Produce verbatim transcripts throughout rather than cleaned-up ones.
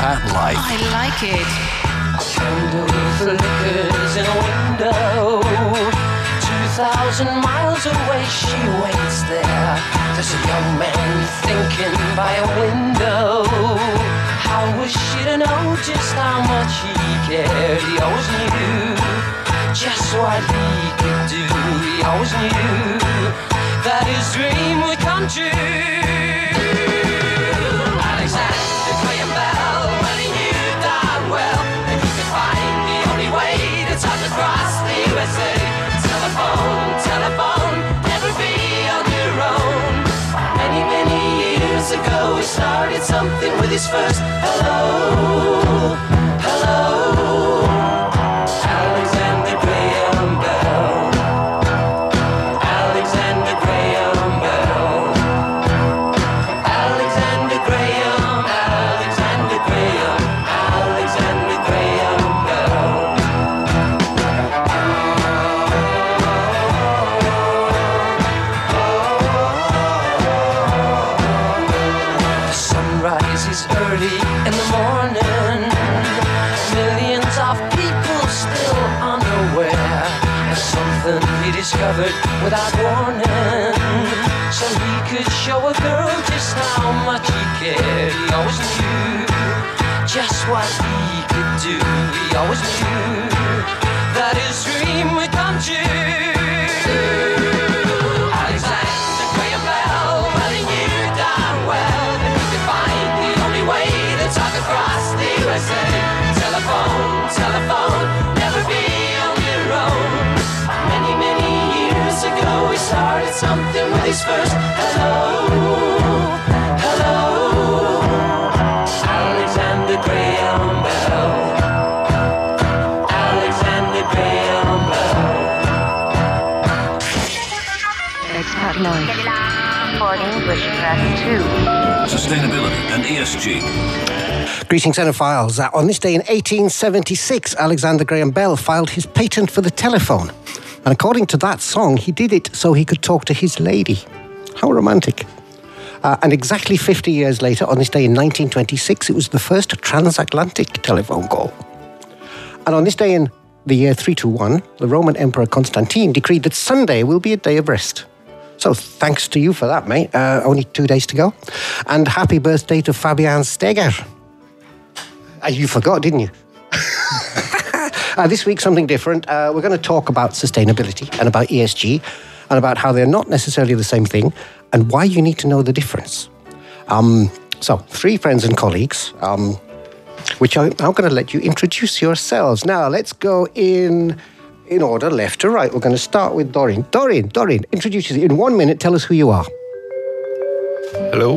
Expat Life. I like it. A candle flickers in a window. Two thousand miles away she waits there. There's a young man thinking by a window. How was she to know just how much he cared? He always knew just what he could do. He always knew that his dream would come true. Alexander Graham Bell, well he knew darn well that he could find the only way to touch across the U S A. Telephone, telephone, never be on your own. Many, many years ago he started something with his first hello, hello. Alexander Graham Bell. Alexander Graham Bell. Alexander Graham, Alexander Graham, Alexander Graham Bell. The sunrise is early in the morning. Millions of people still unaware of something he discovered without warning. So he could show a girl just how much he cared. He always knew just what he could do. He always knew that his dream would come true. Alexander Graham Bell, well he knew darn well that he could find the only way to talk across the U S A. Telephone, telephone, never be on your own. Many, many years ago he started something with his first hello, hello. Alexander Graham Bell. Alexander Graham Bell. Expat Life. For English, press two. Sustainability and E S G. Greetings, Xenophiles. Uh, on this day in eighteen seventy-six, Alexander Graham Bell filed his patent for the telephone. And according to that song, he did it so he could talk to his lady. How romantic. Uh, and exactly fifty years later, on this day in nineteen twenty-six, it was the first transatlantic telephone call. And on this day in the year three twenty-one, the Roman Emperor Constantine decreed that Sunday will be a day of rest. So thanks to you for that, mate. Uh, only two days to go. And happy birthday to Fabian Steger. Uh, you forgot, didn't you? uh, this week, something different. Uh, we're going to talk about sustainability and about E S G and about how they're not necessarily the same thing and why you need to know the difference. Um, so, three friends and colleagues, um, which I, I'm going to let you introduce yourselves. Now, let's go in in order, left to right. We're going to start with Doreen. Doreen, Doreen, introduce yourself. In one minute, tell us who you are. Hello.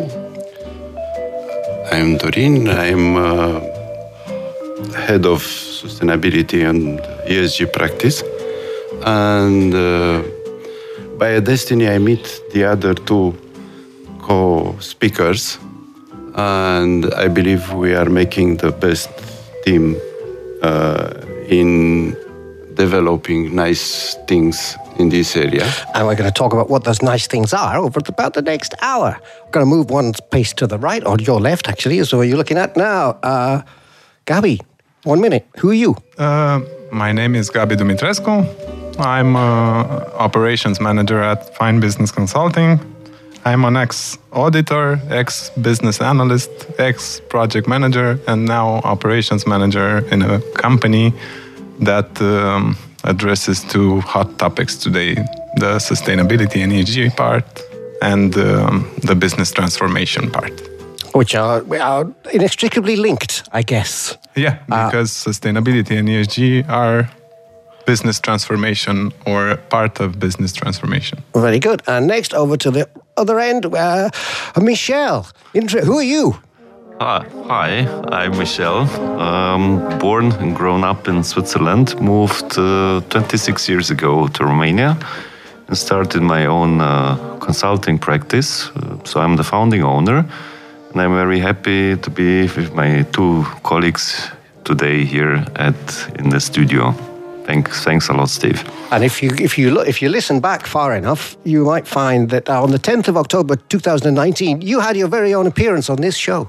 I'm Doreen. I'm uh, head of sustainability and E S G practice. And uh, by a destiny, I meet the other two co-speakers. And I believe we are making the best team uh, in developing nice things in this area. And we're going to talk about what those nice things are over about the next hour. We're going to move one pace to the right, or your left, actually, is what you're looking at now. Uh, Gabi, one minute. Who are you? Uh, my name is Gabi Dumitrescu. I'm uh, operations manager at Fine Business Consulting. I'm an ex-auditor, ex-business analyst, ex-project manager, and now operations manager in a company that um, addresses two hot topics today, the sustainability and E S G part and um, the business transformation part. Which are, are inextricably linked, I guess. Yeah, because uh, sustainability and E S G are business transformation or part of business transformation. Very good. And next, over to the other end, uh, Michelle. Intro- who are you? Hi, hi, I'm Michel. Um, born and grown up in Switzerland, moved uh, twenty-six years ago to Romania and started my own uh, consulting practice. Uh, so I'm the founding owner, and I'm very happy to be with my two colleagues today here at in the studio. Thanks, thanks a lot, Steve. And if you if you look, if you listen back far enough, you might find that on the tenth of October two thousand nineteen, you had your very own appearance on this show.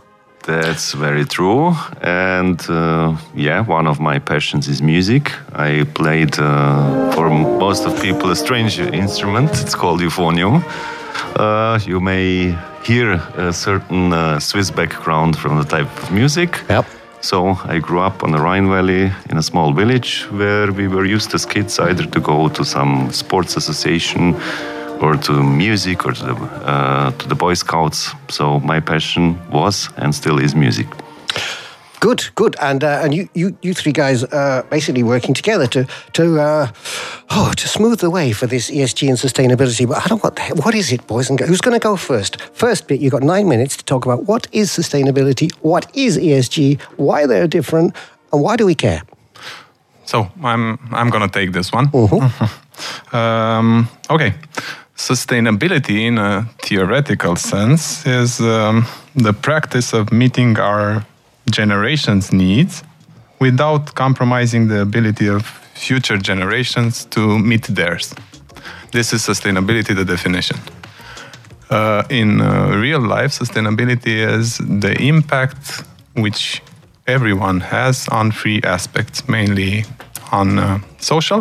That's very true. And uh, yeah, one of my passions is music. I played, uh, for most of people, a strange instrument. It's called euphonium. Uh, you may hear a certain uh, Swiss background from the type of music. Yep. So I grew up on the Rhine Valley in a small village where we were used as kids either to go to some sports association or to music or to the, uh, to the Boy Scouts. So my passion was and still is music. Good, good, and uh, and you, you you three guys are basically working together to to uh, oh to smooth the way for this E S G and sustainability. But I don't know what the hell, what is it, boys and girls? Who's going to go first? First bit, you got nine minutes to talk about what is sustainability, what is E S G, why they're different, and why do we care? So I'm I'm going to take this one. Mm-hmm. um, okay. Sustainability, in a theoretical sense, is um, the practice of meeting our generations' needs without compromising the ability of future generations to meet theirs. This is sustainability, the definition. Uh, in uh, real life, sustainability is the impact which everyone has on three aspects, mainly on uh, social,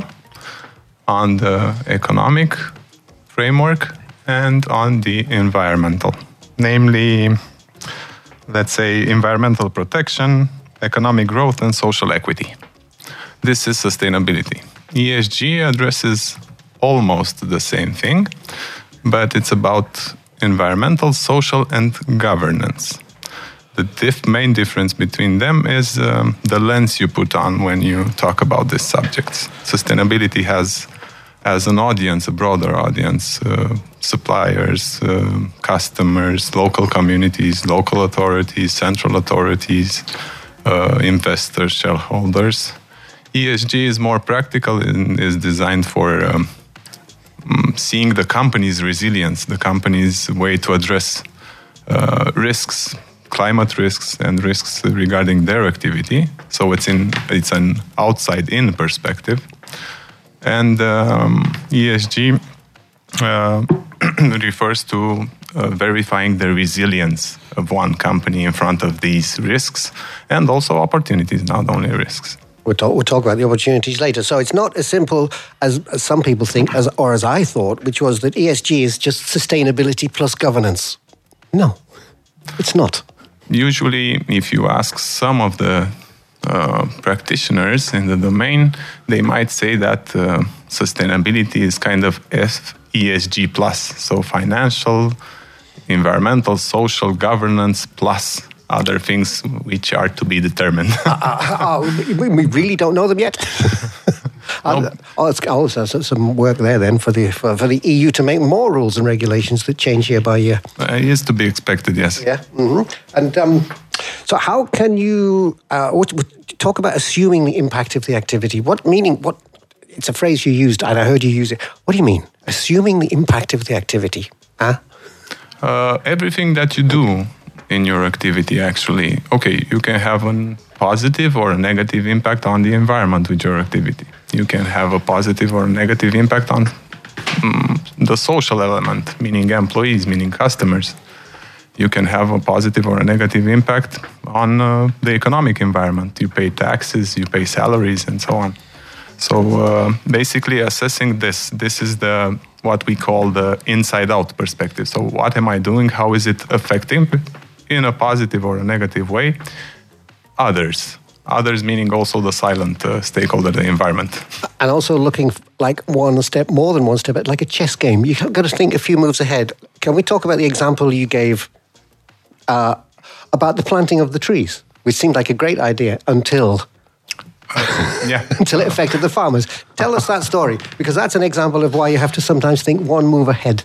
on the economic framework, and on the environmental. Namely, let's say, environmental protection, economic growth, and social equity. This is sustainability. E S G addresses almost the same thing, but it's about environmental, social, and governance. The diff- main difference between them is um, the lens you put on when you talk about these subjects. Sustainability has, as an audience, a broader audience, uh, suppliers, uh, customers, local communities, local authorities, central authorities, uh, investors, shareholders. E S G is more practical and is designed for um, seeing the company's resilience, the company's way to address uh, risks, climate risks, and risks regarding their activity. So it's in it's an outside-in perspective. And um, E S G uh, refers to uh, verifying the resilience of one company in front of these risks and also opportunities, not only risks. We'll talk, we'll talk about the opportunities later. So it's not as simple as, as some people think, as or as I thought, which was that E S G is just sustainability plus governance. No, it's not. Usually, if you ask some of the uh, practitioners in the domain, they might say that uh, sustainability is kind of E S G plus, so financial, environmental, social, governance plus other things which are to be determined. uh, uh, we, we really don't know them yet. Nope. Oh, it's oh, so, so some work there then for the for, for the E U to make more rules and regulations that change year by year. Uh, it is to be expected, yes. Yeah. Mm-hmm. And um, so, how can you uh, what, what, talk about assuming the impact of the activity? What meaning? What? It's a phrase you used, and I heard you use it. What do you mean? Assuming the impact of the activity? Huh? Uh, everything that you do in your activity, actually, okay, you can have a positive or a negative impact on the environment with your activity. You can have a positive or a negative impact on um, the social element, meaning employees, meaning customers. You can have a positive or a negative impact on uh, the economic environment. You pay taxes, you pay salaries, and so on. So uh, basically assessing this, this is the what we call the inside-out perspective. So what am I doing? How is it affecting, in a positive or a negative way, others? Others meaning also the silent uh, stakeholder, the environment. And also looking like one step, more than one step, like a chess game. You've got to think a few moves ahead. Can we talk about the example you gave uh, about the planting of the trees, which seemed like a great idea until... Uh, yeah. until it affected the farmers. Tell us that story, because that's an example of why you have to sometimes think one move ahead.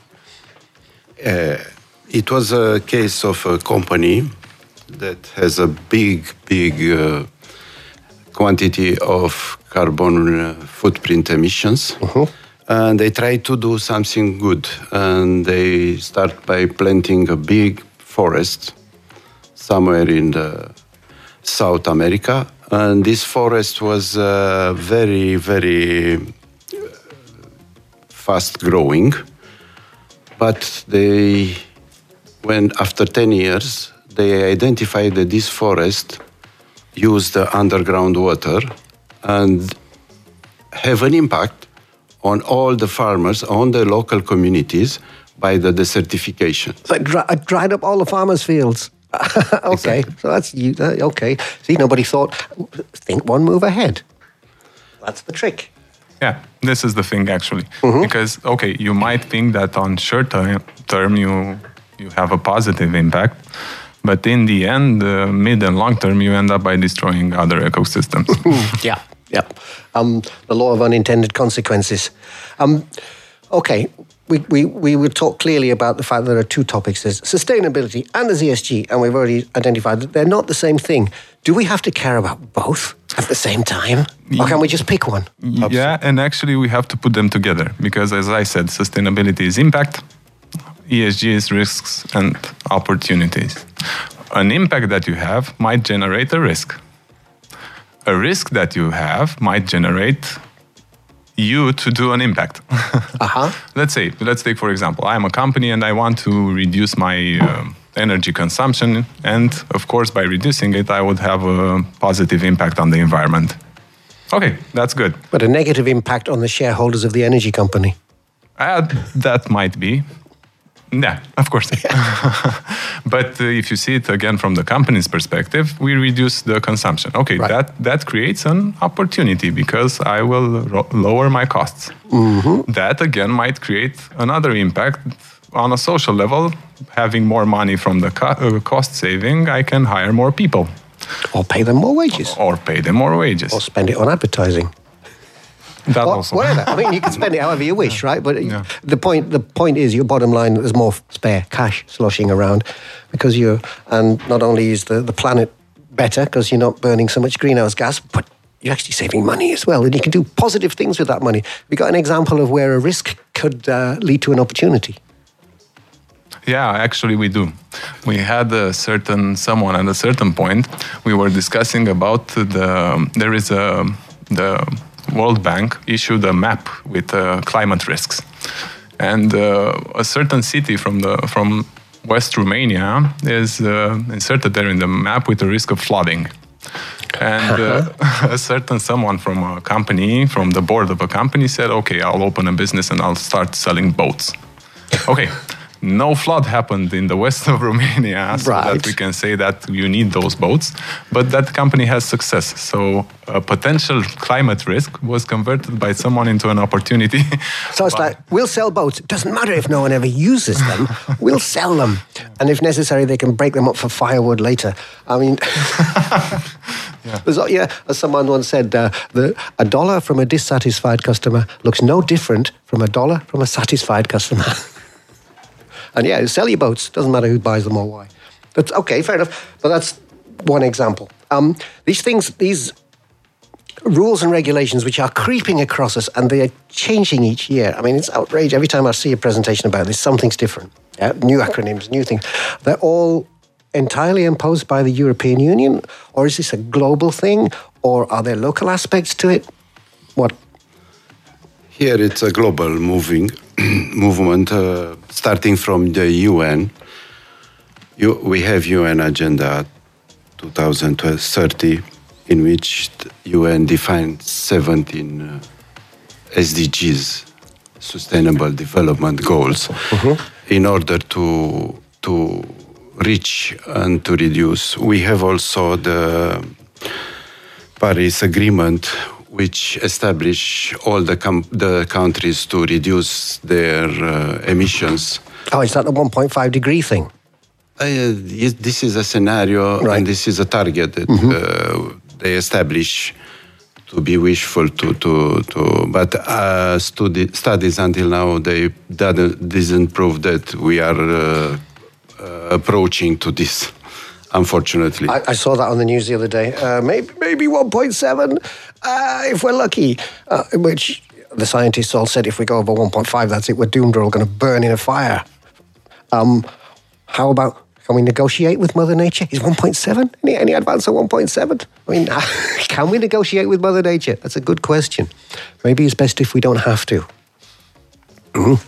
Uh, it was a case of a company that has a big, big uh, quantity of carbon uh, footprint emissions. Uh-huh. And they try to do something good. And they start by planting a big forest somewhere in the South America. And this forest was uh, very, very fast growing. But they, when after ten years, they identified that this forest use the underground water and have an impact on all the farmers, on the local communities by the desertification. So it, dry, it dried up all the farmers' fields. Okay, Exactly. so that's you. Uh, okay, see, nobody thought. Think one move ahead. That's the trick. Yeah, this is the thing actually. Mm-hmm. Because, okay, you might think that on short term, term you, you have a positive impact, but in the end, uh, mid and long term, you end up by destroying other ecosystems. Yeah, yeah. Um, the law of unintended consequences. Um, okay, we, we, we will talk clearly about the fact that there are two topics. There's sustainability and there's E S G, and we've already identified that they're not the same thing. Do we have to care about both at the same time? Or can we just pick one? Yeah, and actually we have to put them together because, as I said, sustainability is impact, E S G is risks and opportunities. An impact that you have might generate a risk. A risk that you have might generate you to do an impact. Uh-huh. Let's say, let's take for example, I'm a company and I want to reduce my um, energy consumption, and of course by reducing it I would have a positive impact on the environment. Okay, that's good. But a negative impact on the shareholders of the energy company. Uh, that might be. Yeah, of course. But uh, if you see it again from the company's perspective, we reduce the consumption. Okay, Right. that, that creates an opportunity because I will ro- lower my costs. Mm-hmm. That again might create another impact on a social level. Having more money from the co- uh, cost saving, I can hire more people Or pay them more wages. or pay them more wages. Or spend it on advertising. That Or also. whatever. I mean, you can spend it however you wish, right? But Yeah. the point, the point is, your bottom line, there's more spare cash sloshing around because you're, and not only is the, the planet better because you're not burning so much greenhouse gas, but you're actually saving money as well, and you can do positive things with that money. We got an example of where a risk could uh, lead to an opportunity. Yeah, actually we do. We had a certain someone at a certain point. We were discussing about the there is a the World Bank issued a map with uh, climate risks, and uh, a certain city from the from West Romania is uh, inserted there in the map with the risk of flooding. And uh, a certain someone from a company, from the board of a company, said, "Okay, I'll open a business and I'll start selling boats." Okay. No flood happened in the west of Romania, so Right. that we can say that you need those boats. But that company has success. So a potential climate risk was converted by someone into an opportunity. So it's But- like, we'll sell boats. It doesn't matter if no one ever uses them. We'll sell them. And if necessary, they can break them up for firewood later. I mean, yeah. yeah, as someone once said, uh, the, a dollar from a dissatisfied customer looks no different from a dollar from a satisfied customer. And yeah, sell your boats. Doesn't matter who buys them or why. That's okay, fair enough. But that's one example. Um, these things, these rules and regulations which are creeping across us and they are changing each year. I mean, it's outrageous. Every time I see a presentation about this, something's different. Yeah? New acronyms, new things. They're all entirely imposed by the European Union, or is this a global thing, or are there local aspects to it? What? Here it's a global moving movement, uh, starting from the U N. You, we have U N Agenda twenty thirty, in which the U N defines seventeen uh, S D Gs, Sustainable Development Goals, in order to to reach and to reduce. We have also the Paris Agreement, which establish all the com- the countries to reduce their uh, emissions. Oh, is that the one point five degree thing? Uh, yes, this is a scenario, Right. and this is a target that uh, they establish to be wishful to to to. But uh, studi- studies until now they didn't, didn't prove that we are uh, uh, approaching to this. Unfortunately, I, I saw that on the news the other day. Uh, maybe maybe one point seven, uh, if we're lucky. Uh, which the scientists all said if we go over one point five, that's it. We're doomed. We're all going to burn in a fire. Um, how about, can we negotiate with Mother Nature? Is one point seven? Any, any advance on one point seven? I mean, can we negotiate with Mother Nature? That's a good question. Maybe it's best if we don't have to. Mm.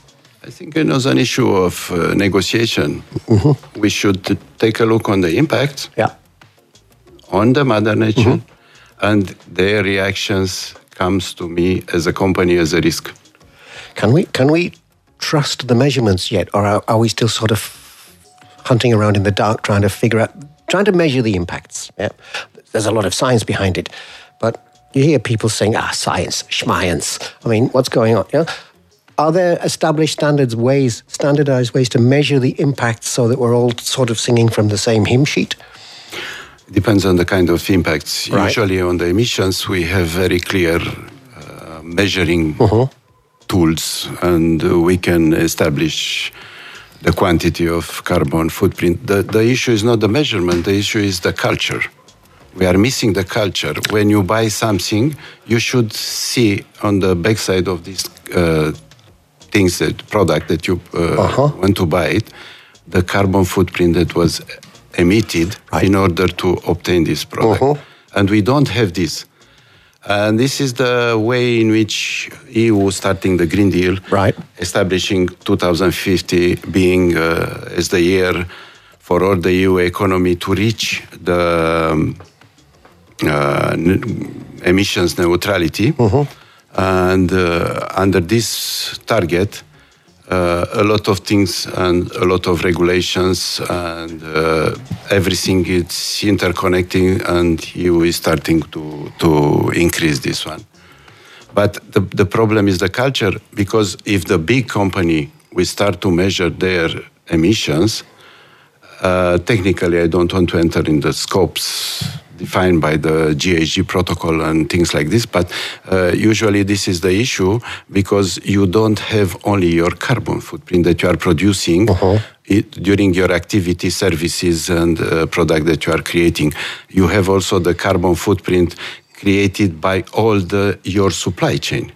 I think it was an issue of uh, negotiation. Mm-hmm. We should t- take a look on the impact Yeah. on the mother nature, Mm-hmm. and their reactions comes to me as a company as a risk. Can we can we trust the measurements yet, or are, are we still sort of hunting around in the dark trying to figure out, trying to measure the impacts? Yeah, there's a lot of science behind it, but you hear people saying, "Ah, science, schmience." I mean, what's going on? Yeah, are there established standards ways, standardized ways to measure the impacts so that we're all sort of singing from the same hymn sheet? Depends on the kind of impacts. Right. Usually on the emissions, we have very clear uh, measuring Uh-huh. tools, and uh, we can establish the quantity of carbon footprint. The, the issue is not the measurement, the issue is the culture. We are missing the culture. When you buy something, you should see on the backside of this uh, things, that product that you uh, Uh-huh. want to buy it, the carbon footprint that was emitted Right. in order to obtain this product. Uh-huh. And we don't have this. And this is the way in which E U starting the Green Deal, Right. establishing two thousand fifty being uh, as the year for all the E U economy to reach the um, uh, n- emissions neutrality. And uh, under this target, uh, a lot of things and a lot of regulations and uh, everything is interconnecting, and E U is starting to, to increase this one. But the, the problem is the culture, because if the big company will start to measure their emissions, uh, technically I don't want to enter in the scopes defined by the G H G protocol and things like this, but uh, usually this is the issue, because you don't have only your carbon footprint that you are producing Uh-huh. it, during your activity, services, and uh, product that you are creating. You have also the carbon footprint created by all the your supply chain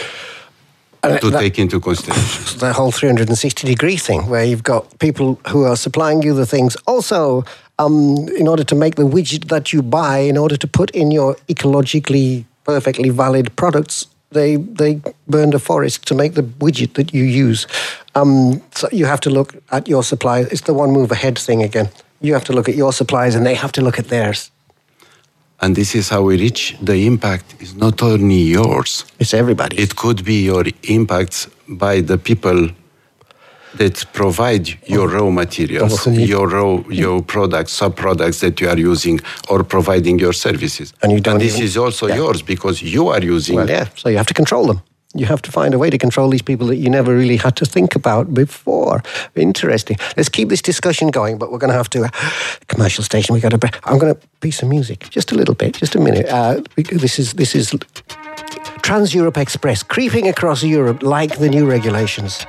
And to that- take into consideration. It's the whole three hundred sixty degree thing, where you've got people who are supplying you the things. Also, um, in order to make the widget that you buy, in order to put in your ecologically perfectly valid products, they they burn the forest to make the widget that you use. Um, so you have to look at your suppliers. It's the one move ahead thing again. You have to look at your suppliers, and they have to look at theirs. And this is how we reach the impact is not only yours. It's everybody. It could be your impacts by the people that provide your raw materials, Also need- your raw, your products, sub-products that you are using, or providing your services. And you don't this even- is also yeah. yours, because you are using. Well, yeah. So you have to control them. You have to find a way to control these people that you never really had to think about before. Interesting. Let's keep this discussion going, but we're going to have to uh, commercial station. We got to. I'm going to play some music, just a little bit, just a minute. Uh, we- this is this is Trans Europe Express creeping across Europe like the new regulations.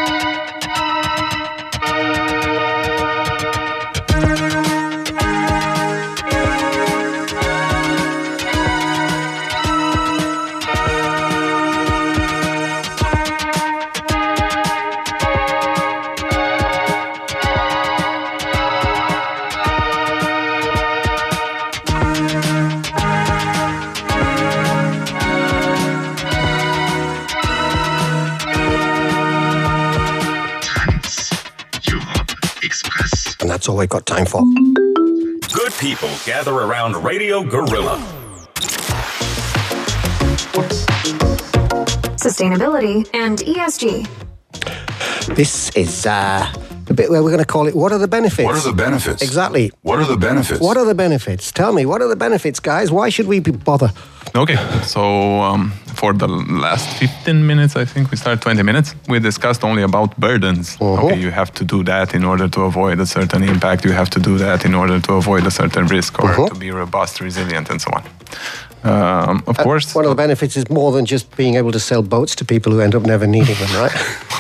And that's all we've got time for. Good people gather around Radio Gorilla. Sustainability and E S G. This is uh, the bit where we're going to call it What Are the Benefits? What are the benefits? Exactly. What are the benefits? What are the benefits? Tell me, what are the benefits, guys? Why should we be bother? Okay, so um, for the last fifteen minutes, I think we started twenty minutes, we discussed only about burdens. Uh-huh. Okay, you have to do that in order to avoid a certain impact. You have to do that in order to avoid a certain risk, or Uh-huh. to be robust, resilient, and so on. Um, of course, One of the benefits is more than just being able to sell boats to people who end up never needing them, right?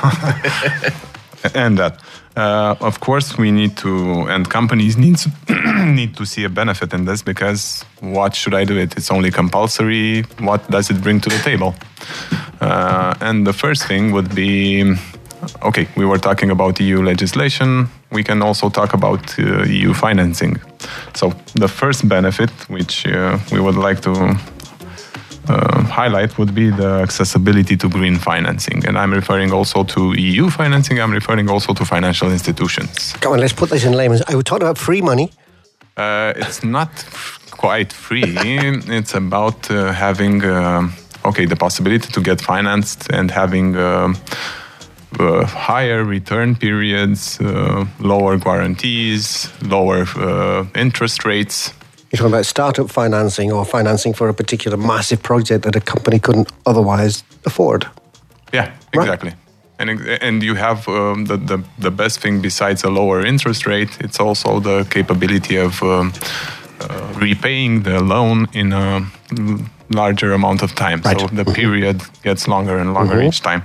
and that. Uh, of course, we need to, and companies need to, need to see a benefit in this, because what should I do it? It's only compulsory. What does it bring to the table? Uh, and the first thing would be, okay, we were talking about E U legislation. We can also talk about uh, E U financing. So the first benefit, which uh, we would like to uh, highlight would be the accessibility to green financing. And I'm referring also to E U financing. I'm referring also to financial institutions. Come on, let's put this in layman's. I would talk about free money. Uh, it's not f- quite free. It's about uh, having, uh, okay, the possibility to get financed and having uh, uh, higher return periods, uh, lower guarantees, lower uh, interest rates. You're talking about startup financing or financing for a particular massive project that a company couldn't otherwise afford. Yeah, exactly. Right. And and you have um, the, the the best thing besides a lower interest rate. It's also the capability of um, uh, repaying the loan in a larger amount of time. Right. So the period gets longer and longer mm-hmm. each time,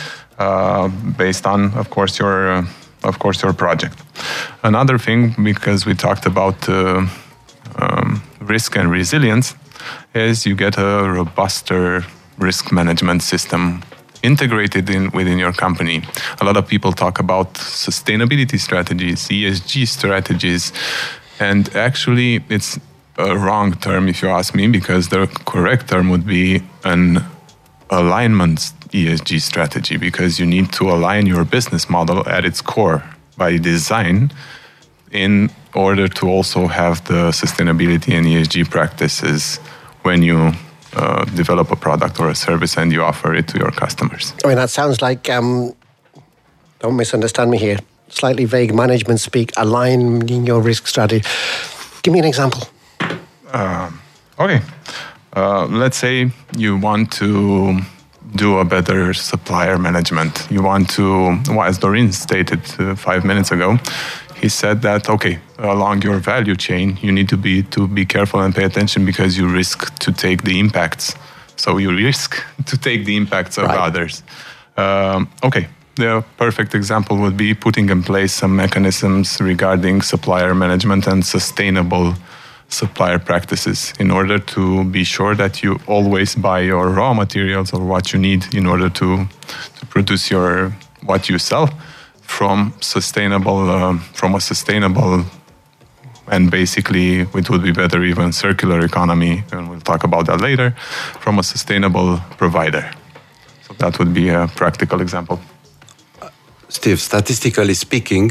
uh, based on, of course, your uh, of course your project. Another thing, because we talked about uh, um, risk and resilience, is you get a robuster risk management system integrated in within your company. A lot of people talk about sustainability strategies, E S G strategies, and actually it's a wrong term if you ask me, because the correct term would be an alignment E S G strategy, because you need to align your business model at its core by design in order to also have the sustainability and E S G practices when you Uh, develop a product or a service and you offer it to your customers. I mean, that sounds like, um, don't misunderstand me here, slightly vague management speak, aligning your risk strategy. Give me an example. Uh, okay. Uh, let's say you want to do a better supplier management. You want to, well, as Dorin stated uh, five minutes ago, he said that, okay, along your value chain, you need to be to be careful and pay attention because you risk to take the impacts. So you risk to take the impacts of right. others. Um, okay, the perfect example would be putting in place some mechanisms regarding supplier management and sustainable supplier practices in order to be sure that you always buy your raw materials or what you need in order to, to produce your what you sell from sustainable, uh, from a sustainable, and basically it would be better even circular economy, and we'll talk about that later, from a sustainable provider. So that would be a practical example. Uh, Steve, statistically speaking,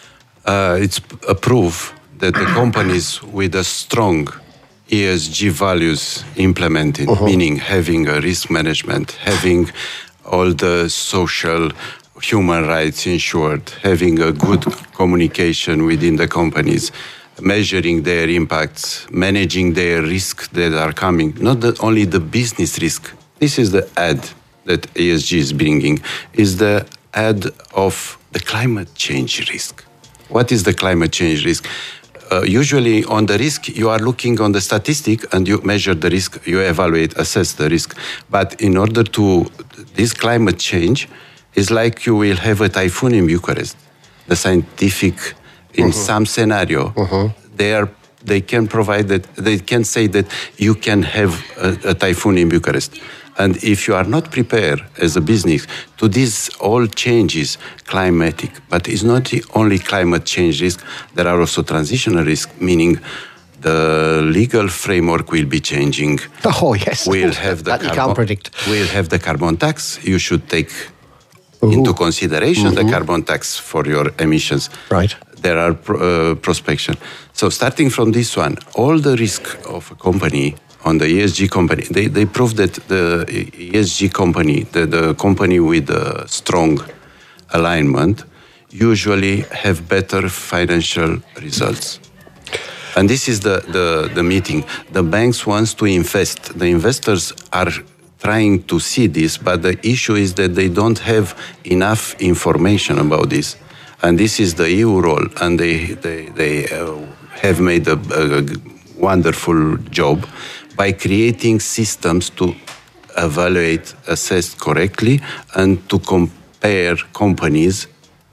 uh, it's a proof that the companies with a strong E S G values implemented, uh-huh. meaning having a risk management, having all the social human rights ensured, having a good communication within the companies, measuring their impacts, managing their risks that are coming, not the, only the business risk. This is the add that E S G is bringing, is the add of the climate change risk. What is the climate change risk? Uh, usually on the risk, you are looking on the statistic and you measure the risk, you evaluate, assess the risk. But in order to, this climate change, it's like you will have a typhoon in Bucharest. The scientific, in uh-huh. some scenario, uh-huh. they are they can provide that they can say that you can have a, a typhoon in Bucharest, and if you are not prepared as a business to these all changes, climatic, but it's not the only climate change risk. There are also transitional risk, meaning the legal framework will be changing. Oh yes, we'll have the that carbon, you can't predict. We'll have the carbon tax. You should take Ooh. into consideration mm-hmm. the carbon tax for your emissions. Right. There are pro, uh, prospection. So starting from this one, all the risk of a company on the E S G company, they, they prove that the E S G company, the, the company with a strong alignment, usually have better financial results. And this is the, the, the meeting. The banks wants to invest. The investors are trying to see this, but the issue is that they don't have enough information about this. And this is the E U role, and they, they, they uh, have made a, a wonderful job by creating systems to evaluate, assess correctly, and to compare companies'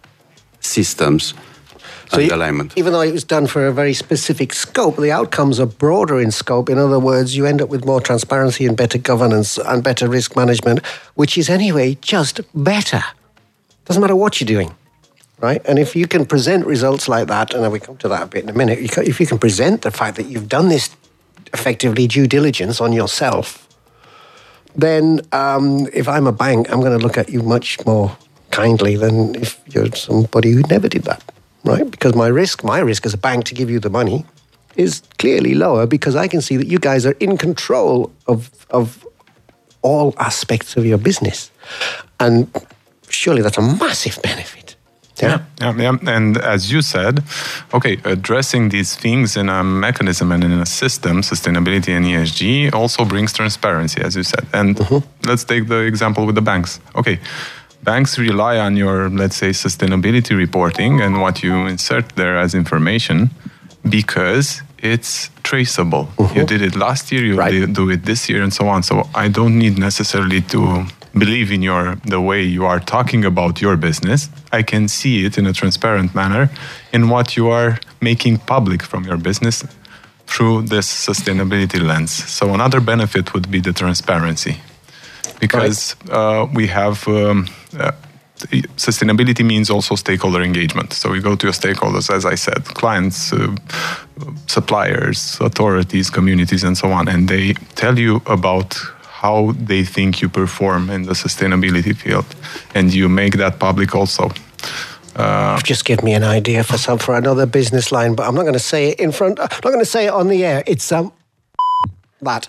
systems. So you, even though it was done for a very specific scope, the outcomes are broader in scope. In other words, you end up with more transparency and better governance and better risk management, which is anyway just better. Doesn't matter what you're doing, right? And if you can present results like that, and then we come to that a bit in a minute, if you can present the fact that you've done this effectively due diligence on yourself, then um, if I'm a bank, I'm going to look at you much more kindly than if you're somebody who never did that, right? Because my risk, my risk as a bank to give you the money is clearly lower because I can see that you guys are in control of of all aspects of your business. And surely that's a massive benefit. Yeah. yeah, yeah, yeah. And as you said, okay, addressing these things in a mechanism and in a system, sustainability and E S G also brings transparency, as you said. And mm-hmm. let's take the example with the banks. Okay, banks rely on your, let's say, sustainability reporting and what you insert there as information because it's traceable. Mm-hmm. You did it last year, you right. do it this year, and so on. So I don't need necessarily to believe in your the way you are talking about your business. I can see it in a transparent manner in what you are making public from your business through this sustainability lens. So another benefit would be the transparency, because right. uh, we have um, uh, sustainability means also stakeholder engagement. So we go to your stakeholders, as I said, clients, uh, suppliers, authorities, communities, and so on, and they tell you about how they think you perform in the sustainability field, and you make that public also. Uh, You've just given me an idea for some for another business line, but I'm not going to say it in front. I'm not going to say it on the air. It's um that.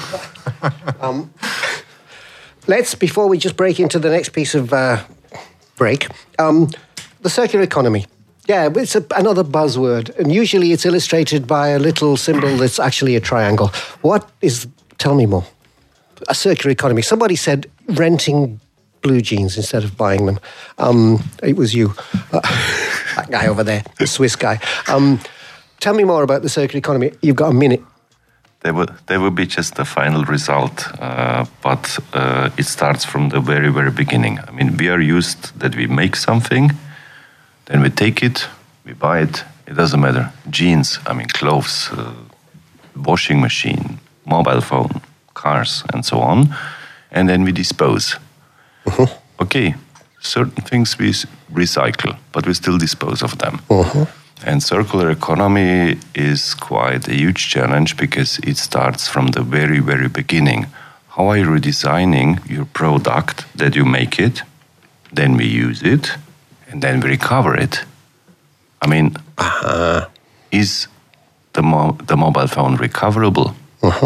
um, let's before we just break into the next piece of uh, break. Um, the circular economy. Yeah, it's a, another buzzword, and usually it's illustrated by a little symbol that's actually a triangle. What is? Tell me more. A circular economy. Somebody said renting blue jeans instead of buying them. Um, it was you, uh, that guy over there, the Swiss guy. Um, tell me more about the circular economy. You've got a minute. There will, there will be just the final result, uh, but uh, it starts from the very, very beginning. I mean, we are used that we make something, then we take it, we buy it, it doesn't matter. Jeans, I mean, clothes, uh, washing machine, mobile phone, cars, and so on, and then we dispose. Uh-huh. Okay, certain things we recycle, but we still dispose of them. Uh-huh. And circular economy is quite a huge challenge because it starts from the very, very beginning. How are you redesigning your product that you make it, then we use it, and then we recover it? I mean, uh-huh. is the, mo- the mobile phone recoverable? Uh-huh.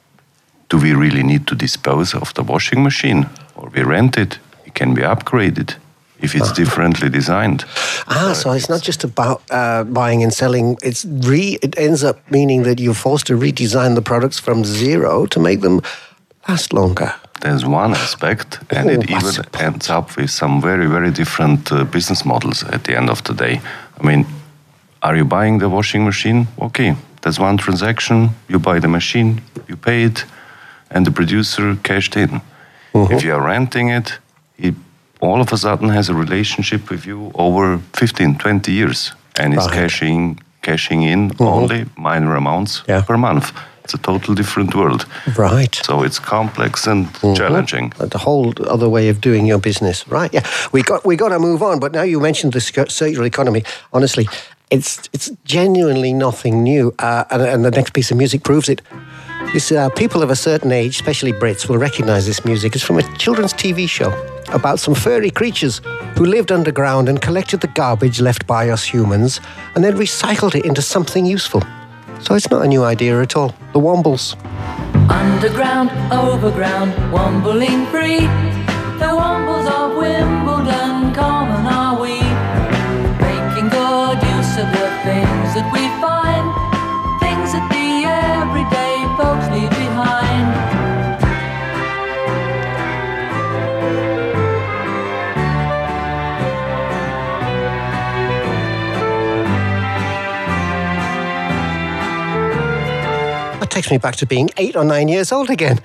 Do we really need to dispose of the washing machine? Or we rent it? It can be upgraded if it's uh-huh. differently designed. Ah, so, so it's, it's not just about uh, buying and selling. It's re. It ends up meaning that you're forced to redesign the products from zero to make them last longer. There's one aspect, and Ooh, it even ends up with some very, very different uh, business models at the end of the day. I mean, are you buying the washing machine? Okay, that's one transaction. You buy the machine, you pay it, and the producer cashed in. Mm-hmm. If you are renting it, he all of a sudden has a relationship with you over fifteen, twenty years, and is right. cashing cashing in mm-hmm. only minor amounts yeah. per month. It's a total different world. Right. So it's complex and mm-hmm. challenging. The whole other way of doing your business. Right, yeah. We got we got to move on, but now you mentioned the circular economy. Honestly, it's it's genuinely nothing new, uh, and, and the next piece of music proves it. This, uh, people of a certain age, especially Brits, will recognise this music. It's from a children's T V show about some furry creatures who lived underground and collected the garbage left by us humans and then recycled it into something useful. So it's not a new idea at all. The Wombles. Underground, overground, wombling free. The Wombles of Wimbledon, common are we. Making good use of the things that we find. Things that the everyday folks leave behind. That takes me back to being eight or nine years old again.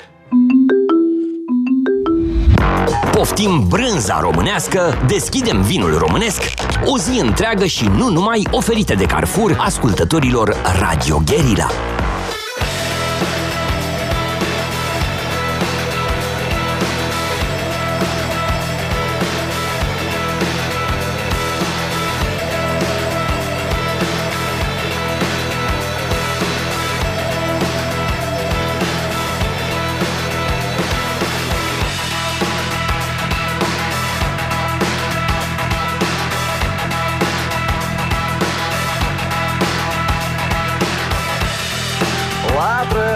Poftim brânza românească, deschidem vinul românesc, o zi întreagă și nu numai, oferite de Carrefour ascultătorilor Radio Guerilla.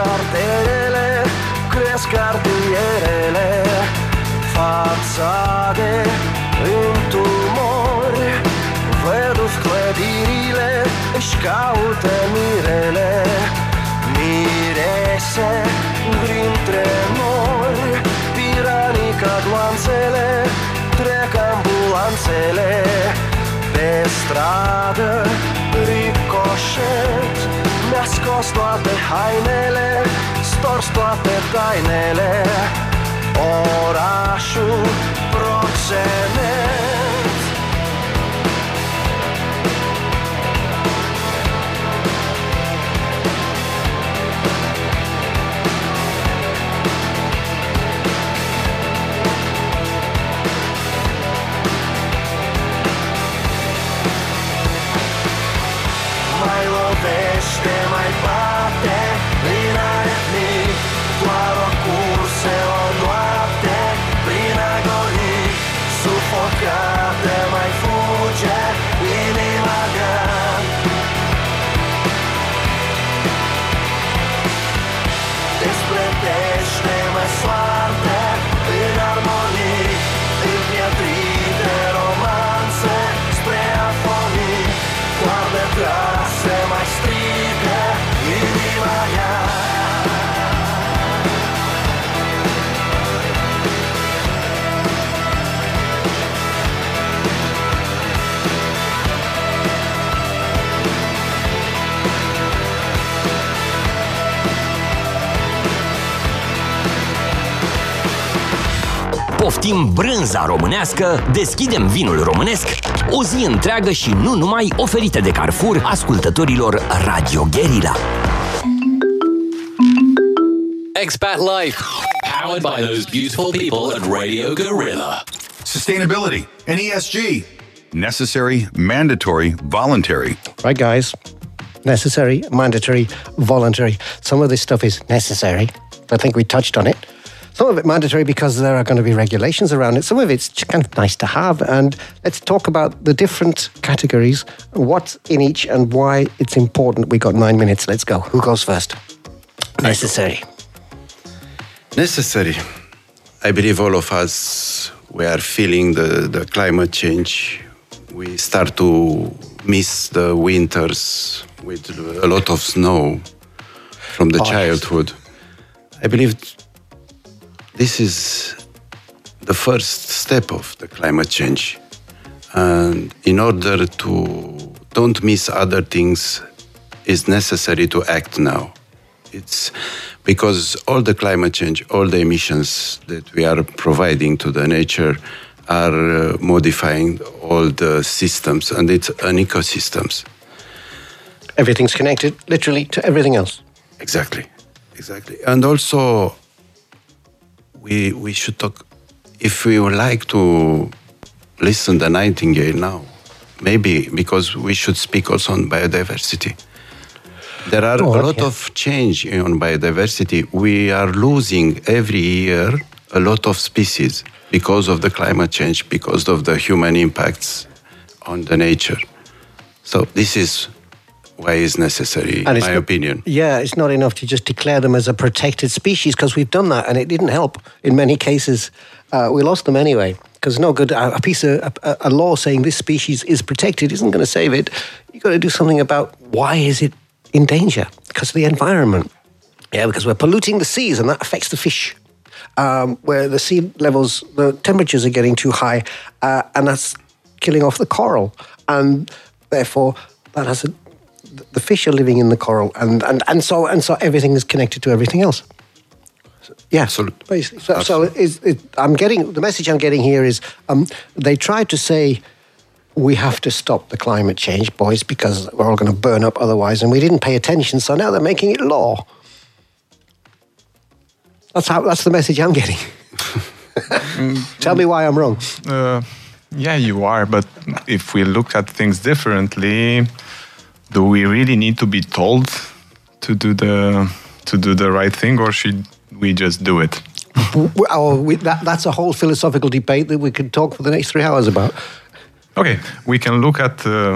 cartele, cresc cartierele, fațade în tumori, văduf clădirile, își caută mirele, mirese printre nori, piranii ca gloanțele, trec ambulanțele, pe stradă ricoșet, mi-a scos toate hainele, stors toate tainele, orașul proxenet. Mai lovește, mai bate, prin aretnic, doar o cursă, o noapte, prin agonii, sufocată, mai fuge inima mea. Despletește-mă soarte, în armonii, împietrite romanțe, spre afonii, coarde trase, mai strigă inima mea. Poftim brânza românească, deschidem vinul românesc, o zi întreagă și nu numai, oferite de Carrefour ascultătorilor Radio Guerilla. Expat Life, powered by those beautiful people at Radio Guerilla. Sustainability and E S G. Necessary, mandatory, voluntary. Right, guys. Necessary, mandatory, voluntary. Some of this stuff is necessary. I think we touched on it. Some of it mandatory because there are going to be regulations around it. Some of it's kind of nice to have. And let's talk about the different categories, what's in each and why it's important. We got nine minutes. Let's go. Who goes first? Necessary. Necessary. I believe all of us, we are feeling the, the climate change. We start to miss the winters with a lot of snow from the oh, childhood. Yes. I believe this is the first step of the climate change. And in order to don't miss other things, it's necessary to act now. It's because all the climate change, all the emissions that we are providing to the nature are modifying all the systems, and it's an ecosystems. Everything's connected, literally, to everything else. Exactly, exactly. And also, we we should talk, if we would like to listen to Nightingale now, maybe because we should speak also on biodiversity. There are oh, a lot yeah. of change on biodiversity. We are losing every year a lot of species because of the climate change, because of the human impacts on the nature. So this is why it's necessary, in my opinion. Yeah, it's not enough to just declare them as a protected species, because we've done that and it didn't help in many cases. Uh, we lost them anyway, because no good, a piece of a, a law saying this species is protected isn't going to save it. You've got to do something about why is it in danger, because of the environment. Yeah, because we're polluting the seas and that affects the fish. Um, where the sea levels, the temperatures are getting too high, uh, and that's killing off the coral. And therefore, that has a, the fish are living in the coral, and, and, and so and so everything is connected to everything else. So, yeah, absolutely. Basically. So, absolutely. so it, it, I'm getting the message I'm getting here is um, they tried to say we have to stop the climate change, boys, because we're all going to burn up otherwise, and we didn't pay attention. So now they're making it law. That's how. That's the message I'm getting. Tell me why I'm wrong. Uh, yeah, you are. But if we look at things differently, do we really need to be told to do the to do the right thing, or should we just do it? Oh, we, that, that's a whole philosophical debate that we could talk for the next three hours about. Okay, we can look at uh,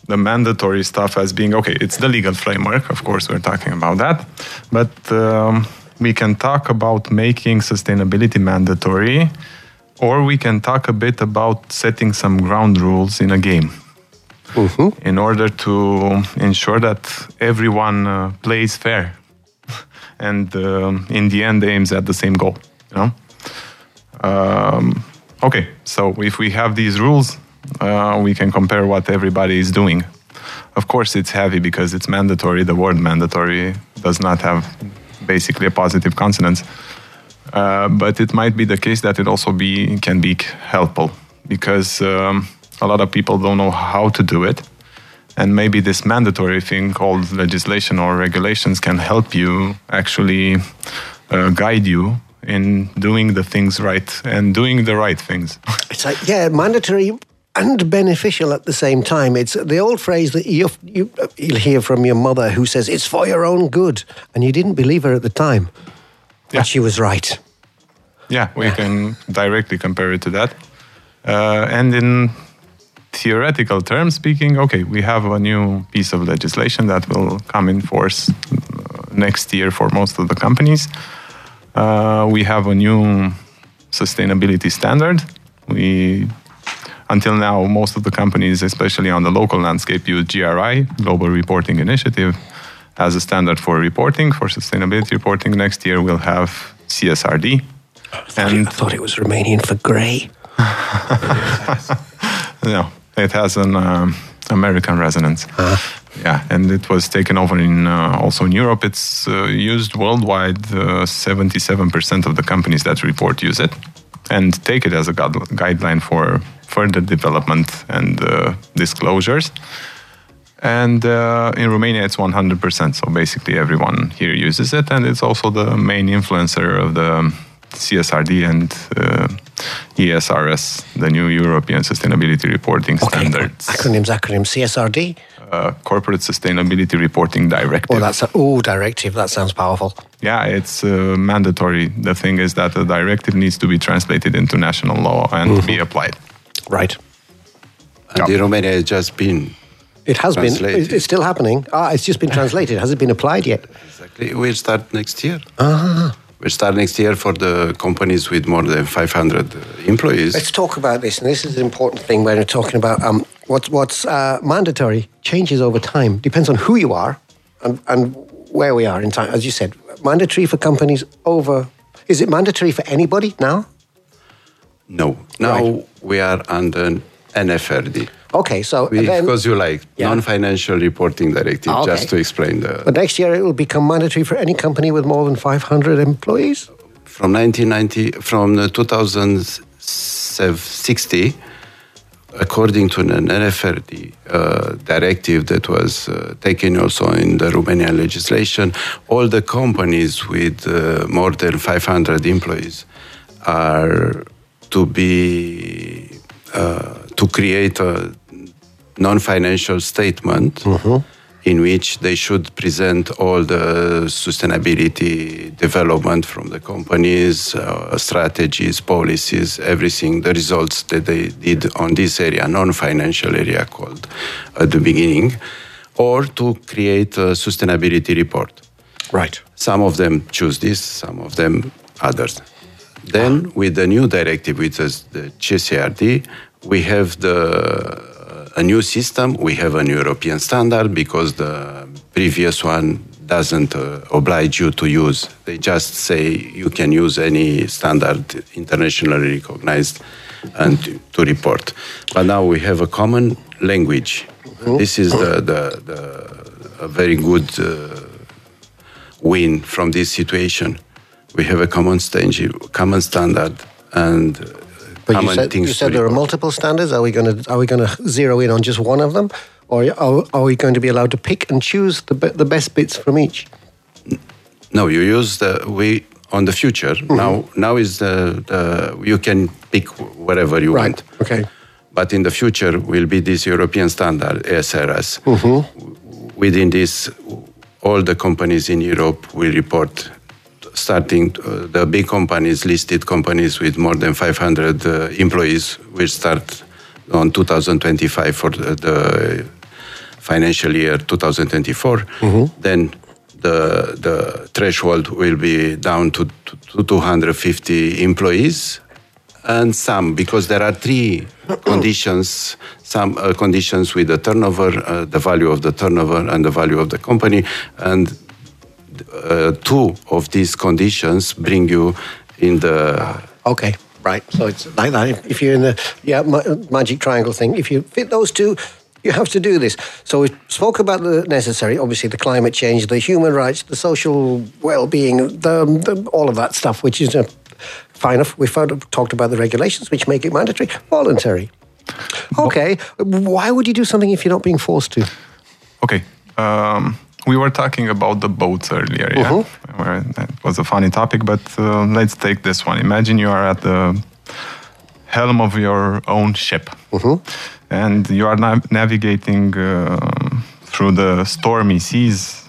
the mandatory stuff as being, okay, it's the legal framework, of course, we're talking about that, but um, we can talk about making sustainability mandatory, or we can talk a bit about setting some ground rules in a game. Mm-hmm. In order to ensure that everyone uh, plays fair and um, in the end aims at the same goal, you know? Um, okay, so if we have these rules, uh, we can compare what everybody is doing. Of course, it's heavy because it's mandatory. The word mandatory does not have basically a positive consonant. Uh, but it might be the case that it also be can be helpful because um, a lot of people don't know how to do it. And maybe this mandatory thing called legislation or regulations can help you actually uh, guide you in doing the things right and doing the right things. It's like, yeah, mandatory and beneficial at the same time. It's the old phrase that you, you, you'll hear from your mother who says, it's for your own good. And you didn't believe her at the time. But yeah. She was right. Yeah, we yeah. can directly compare it to that. Uh, and in theoretical terms speaking, okay, we have a new piece of legislation that will come in force next year for most of the companies. Uh, we have a new sustainability standard. We, until now, most of the companies, especially on the local landscape, use G R I, Global Reporting Initiative, as a standard for reporting, for sustainability reporting. Next year, we'll have C S R D. I thought, and, it, I thought it was Romanian for grey. No, it has an um, American resonance. Uh-huh. Yeah, and it was taken over in uh, also in Europe. It's uh, used worldwide. Uh, seventy-seven percent of the companies that report use it and take it as a gu- guideline for further development and uh, disclosures. And uh, in Romania, it's one hundred percent. So basically everyone here uses it. And it's also the main influencer of the C S R D and uh, E S R S, the new European Sustainability Reporting okay. Standards. Acronyms, acronyms. C S R D? Uh, Corporate Sustainability Reporting Directive. Oh, that's a oh, directive. That sounds powerful. Yeah, it's uh, mandatory. The thing is that the directive needs to be translated into national law and mm-hmm. be applied. Right. And yep. in Romania, it's just been It has translated. been. It's still happening. Ah, it's just been translated. Has it been applied yet? Exactly. We'll start next year. Ah. We'll start next year for the companies with more than five hundred employees. Let's talk about this. And this is an important thing when we're talking about um, what, what's uh, mandatory changes over time. Depends on who you are and, and where we are in time. As you said, mandatory for companies over... Is it mandatory for anybody now? No. Now right. we are under N F R D. Okay, so... We, then, because you like yeah. non-financial reporting directive, okay. just to explain the... But next year it will become mandatory for any company with more than five hundred employees? From nineteen ninety, from the two thousand sixty, according to an N F R D uh, directive that was uh, taken also in the Romanian legislation, all the companies with uh, more than five hundred employees are to be... Uh, to create a non-financial statement mm-hmm. in which they should present all the sustainability development from the companies, uh, strategies, policies, everything, the results that they did on this area, non-financial area called at the beginning, or to create a sustainability report. Right. Some of them choose this, some of them others. Then, with the new directive, which is the C S R D, we have the a new system. We have an European standard because the previous one doesn't uh, oblige you to use. They just say you can use any standard internationally recognized and to, to report. But now we have a common language. Mm-hmm. This is the, the, the a very good uh, win from this situation. We have a common stage, common standard, and uh, but common you said, things. You said to there are report. multiple standards. Are we going to are we going to zero in on just one of them, or are, are we going to be allowed to pick and choose the the best bits from each? No, you use the we on the future. Mm-hmm. Now, now is the, the you can pick whatever you right. want. Okay. But in the future will be this European standard E S R S. Mm-hmm. Within this, all the companies in Europe will report. Starting uh, the big companies, listed companies with more than five hundred uh, employees, will start on two thousand twenty-five for the, the financial year twenty twenty-four, mm-hmm. then the the threshold will be down to, to two hundred fifty employees, and some, because there are three conditions, some uh, conditions with the turnover, uh, the value of the turnover and the value of the company, and uh, two of these conditions bring you in the... Okay, right. So it's like that. If you're in the yeah ma- magic triangle thing, if you fit those two, you have to do this. So we spoke about the necessary, obviously the climate change, the human rights, the social well-being, the, the all of that stuff, which is uh, fine enough. We found, talked about the regulations, which make it mandatory, voluntary. Okay, why would you do something if you're not being forced to? Okay, um, we were talking about the boats earlier, yeah? Mm-hmm. Where it was a funny topic, but uh, let's take this one. Imagine you are at the helm of your own ship. Mm-hmm. And you are nav- navigating uh, through the stormy seas,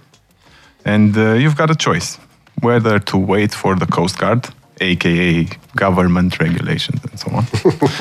and uh, you've got a choice whether to wait for the Coast Guard, aka government regulations and so on,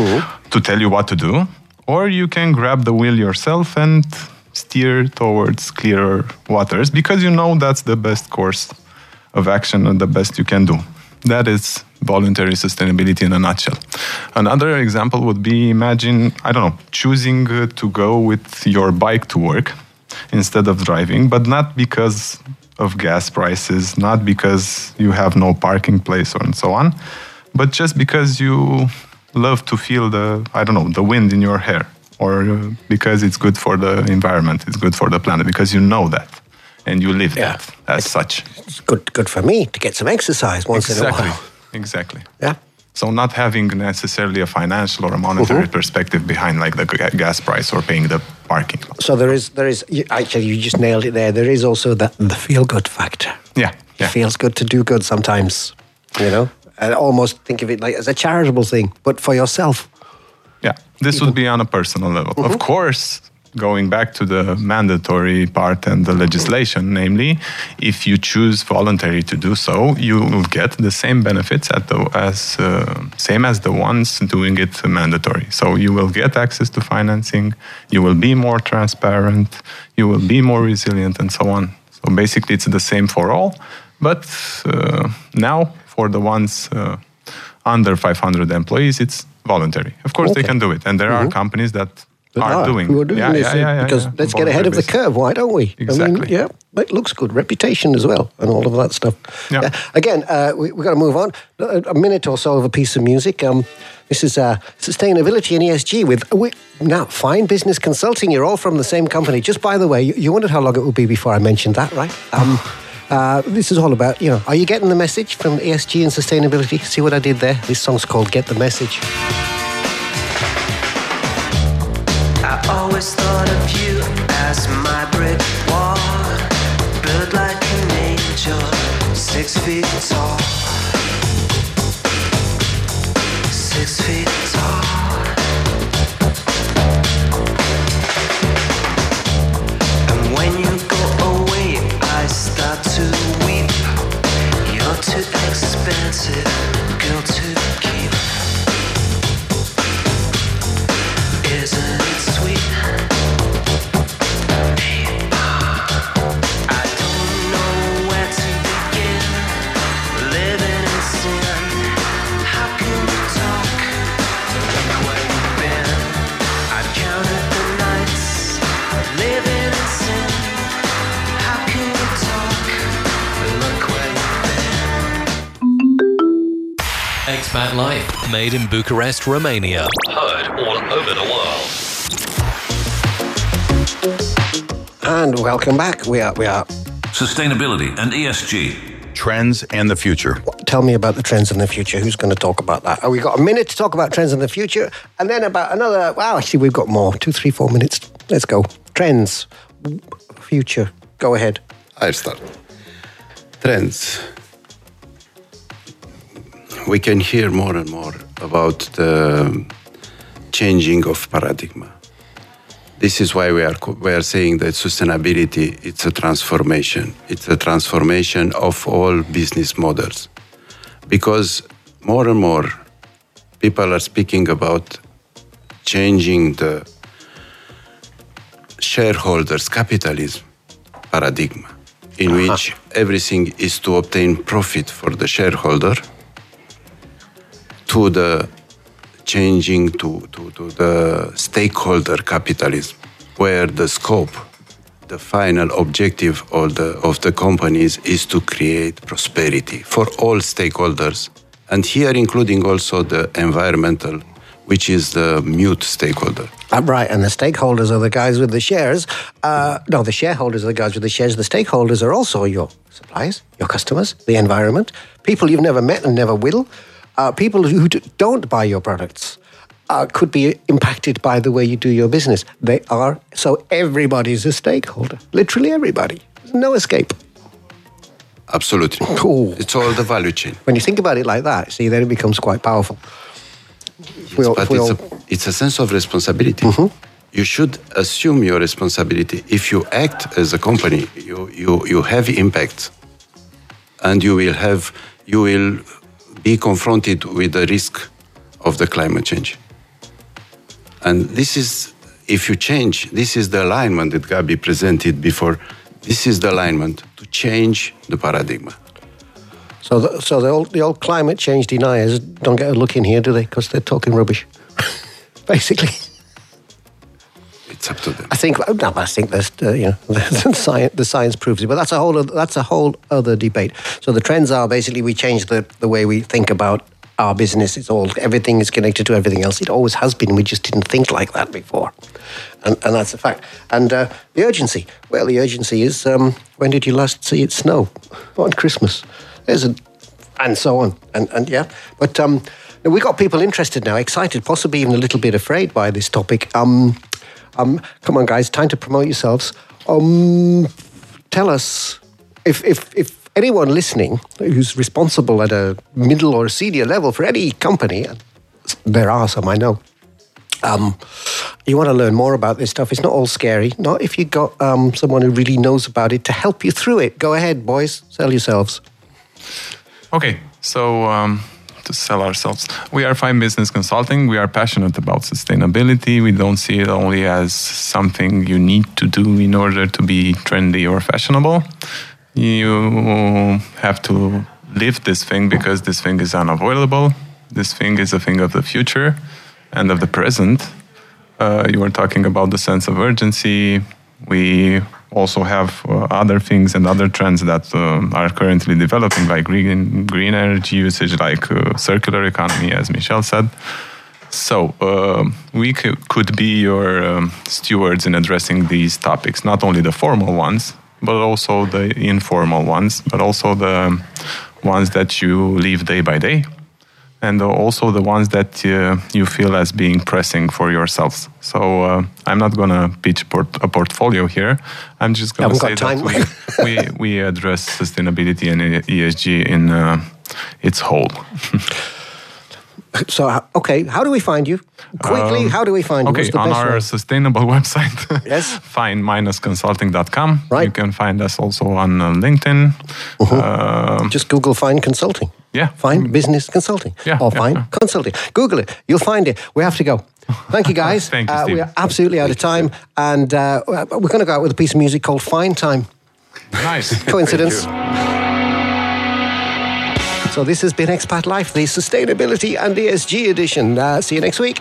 to tell you what to do, or you can grab the wheel yourself and steer towards clearer waters, because you know that's the best course of action and the best you can do. That is voluntary sustainability in a nutshell. Another example would be, imagine, I don't know, choosing uh, to go with your bike to work instead of driving, but not because of gas prices, not because you have no parking place or and so on, but just because you love to feel the, I don't know, the wind in your hair, or uh, because it's good for the environment, it's good for the planet, because you know that. And you live yeah. that as it's, such. It's good, good for me to get some exercise once exactly. in a while. Exactly. Yeah. So not having necessarily a financial or a monetary mm-hmm. perspective behind, like the g- gas price or paying the parking. So there is, there is. Actually, you just nailed it there. There is also that the feel-good factor. Yeah. yeah. It feels good to do good sometimes. You know, I almost think of it like as a charitable thing, but for yourself. Yeah. This People. would be on a personal level, mm-hmm. of course. Going back to the mandatory part and the legislation, namely, if you choose voluntary to do so, you will get the same benefits at the, as uh, same as the ones doing it mandatory. So you will get access to financing, you will be more transparent, you will be more resilient, and so on. So basically, it's the same for all. But uh, now, for the ones uh, under five hundred employees, it's voluntary. Of course, okay. they can do it, and there mm-hmm. are companies that. Are, are doing. Who are doing yeah, this yeah, yeah, yeah, because yeah. let's get ahead of the curve, why don't we? Exactly. I mean, yeah, it looks good. Reputation as well, and all of that stuff. Yeah. Yeah. Again, uh, we, we've got to move on. A, a minute or so of a piece of music. Um, this is uh, Sustainability and E S G with we, now Fine Business Consulting. You're all from the same company. Just by the way, you, you wondered how long it would be before I mentioned that, right? Um, uh, this is all about, you know, are you getting the message from E S G and sustainability? See what I did there? This song's called Get the Message. I always thought of you as my brick wall, built like an angel, six feet tall, six feet tall. And when you go away, I start to weep. You're too expensive, girl, to keep. Isn't it sweet? I don't know where to begin. Living in sin. How can you talk? Look where you've been. I've counted the nights. Living in sin. How can you talk? Look where you've been. Expat Life, made in Bucharest, Romania. Heard all over the world. And welcome back. We are, we are. Sustainability and E S G. Trends and the future. Tell me about the trends in the future. Who's going to talk about that? Oh, we've got a minute to talk about trends in the future, and then about another, wow, actually, we've got more. Two, three, four minutes. Let's go. Trends. Future. Go ahead. I'll start. Trends. We can hear more and more about the changing of paradigm. This is why we are we are saying that sustainability, it's a transformation. It's a transformation of all business models. Because more and more people are speaking about changing the shareholders capitalism paradigm, in which everything is to obtain profit for the shareholder, to the changing to, to, to the stakeholder capitalism, where the scope, the final objective of the, of the companies is to create prosperity for all stakeholders, and here including also the environmental, which is the mute stakeholder. Uh, right, and the stakeholders are the guys with the shares. Uh, no, the shareholders are the guys with the shares. The stakeholders are also your suppliers, your customers, the environment, people you've never met and never will, uh, people who d- don't buy your products. Uh, could be impacted by the way you do your business. They are. So everybody's a stakeholder. Literally everybody. There's no escape. Absolutely. Cool. It's all the value chain. When you think about it like that, see, then it becomes quite powerful. Yes, we all, but we it's, all... a, it's a sense of responsibility. Mm-hmm. You should assume your responsibility. If you act as a company, you, you, you have impact, and you will have you will be confronted with the risk of the climate change. And this is, if you change, this is the alignment that Gabi presented before. This is the alignment to change the paradigm. So, the, so the old the old climate change deniers don't get a look in here, do they? Because they're talking rubbish, basically. It's up to them. I think. No, I think there's uh, you know the science, the science proves it, but that's a whole other, that's a whole other debate. So the trends are basically we change the the way we think about our business. It's all, everything is connected to everything else. It always has been. We just didn't think like that before. And, and that's a fact. And uh, the urgency. Well, the urgency is, um, when did you last see it snow? On Christmas. There's a, and so on. And, and yeah. But um, we got people interested now, excited, possibly even a little bit afraid by this topic. Um, um, come on, guys, time to promote yourselves. Um, tell us, if if if anyone listening who's responsible at a middle or senior level for any company, there are some I know, um, you want to learn more about this stuff, it's not all scary. Not if you've got um, someone who really knows about it to help you through it. Go ahead, boys, sell yourselves. Okay, so um, to sell ourselves, we are Fine Business Consulting. We are passionate about sustainability. We don't see it only as something you need to do in order to be trendy or fashionable. You have to live this thing because this thing is unavoidable. This thing is a thing of the future and of the present. Uh, you were talking about the sense of urgency. We also have uh, other things and other trends that uh, are currently developing, like green, green energy usage, like uh, circular economy, as Michelle said. So uh, we c- could be your um, stewards in addressing these topics, not only the formal ones, but also the informal ones, but also the ones that you live day by day, and also the ones that uh, you feel as being pressing for yourselves. So uh, I'm not going to pitch port- a portfolio here. I'm just going to say that we, we, we address sustainability and E S G in uh, its whole. So, okay, how do we find you? Quickly, um, how do we find you? Okay, What's the on best our way? sustainable website, yes, fine dash consulting dot com. Right. You can find us also on uh, LinkedIn. Uh-huh. Uh, Just Google Fine Consulting. Yeah. Fine Business Consulting. Yeah. Or yeah, Fine yeah. Consulting. Google it. You'll find it. We have to go. Thank you, guys. Thank you, uh, Steve. we are absolutely out of time. And uh, we're going to go out with a piece of music called Fine Time. Nice. Coincidence? So this has been Expat Life, the Sustainability and E S G edition. Uh, see you next week.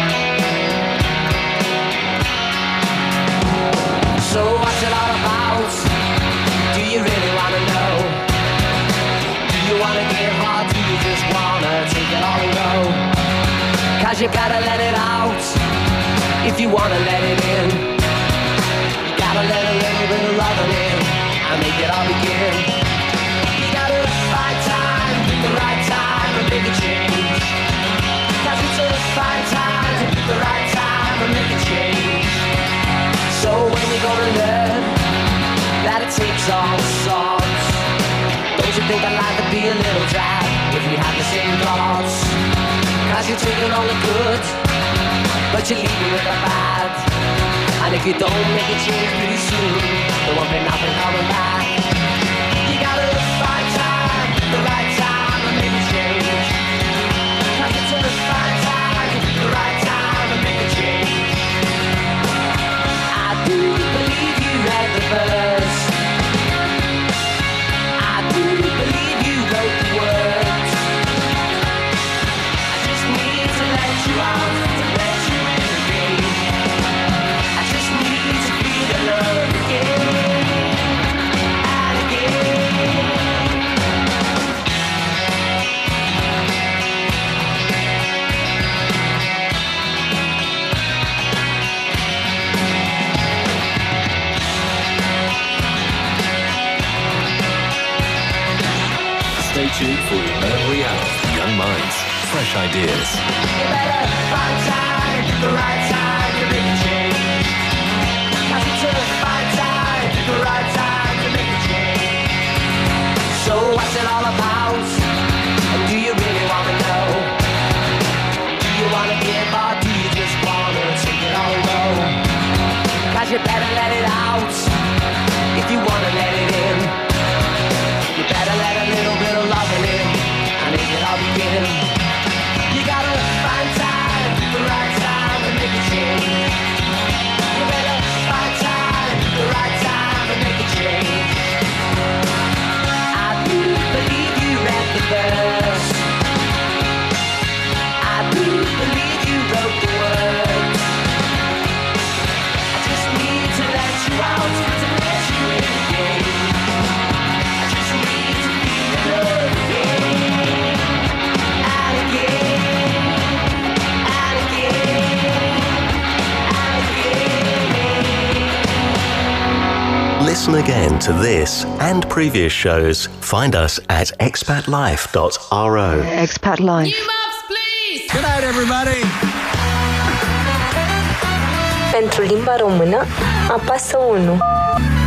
So what's it all about? Do you really want to know? Do you want to give or do you just want to take it all and go? Cause you gotta let it out if you want to let it in. You gotta let a little bit of loving in and make it all begin. You gotta find time. The right time to make a change. Cause it's a fine time to pick the right time to make a change. So when we gonna learn that it takes all sorts? Don't you think I'd like to be a little dry if we had the same thoughts? Cause you're taking all the good, but you're leaving with the bad. And if you don't make a change pretty soon, there won't be nothing coming back. You gotta find time, the right time. The right time to make a change. I do tuned for every hour. Young minds, fresh ideas. You better find time, the right time to make a change. Cause it's a find time, the right time to make a change. So what's it all about? And do you really want to know? Do you want to give or do you just want to take it all low? Cause you better let it out if you want to let it in. You better let a little bit of loving in and make it all begin. You gotta find time, the right time to make a change. You better find time, the right time to make a change. I do believe you read the verse. I do believe you wrote the words. I just need to let you out, to let you in again. I just need to feel the love again. And again, and again, and again. Listen again to this and previous shows. Find us at expat life dot r o. Expat Life. Good night, everybody! Pentru limba română, apasă unu.